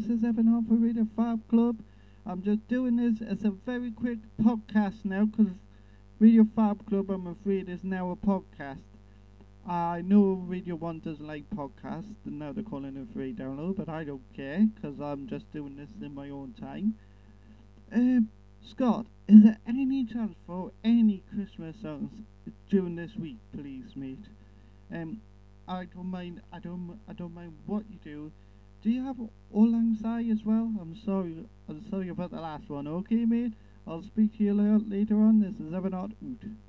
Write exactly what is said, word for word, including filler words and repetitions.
is Evan Hart for Radio Fab Club. I'm just doing this as a very quick podcast now because Radio Fab Club, I'm afraid, is now a podcast. I know Radio one doesn't like podcasts, and now they're calling it free download, but I don't care because I'm just doing this in my own time. Um, Scott, is there any chance for any Christmas songs during this week, please, mate? Um, I don't mind. I don't. I don't mind what you do. Do you have Auld Lang Syne as well? I'm sorry. I'm sorry about the last one. Okay, mate. I'll speak to you later on. This is Evan Hart Oot.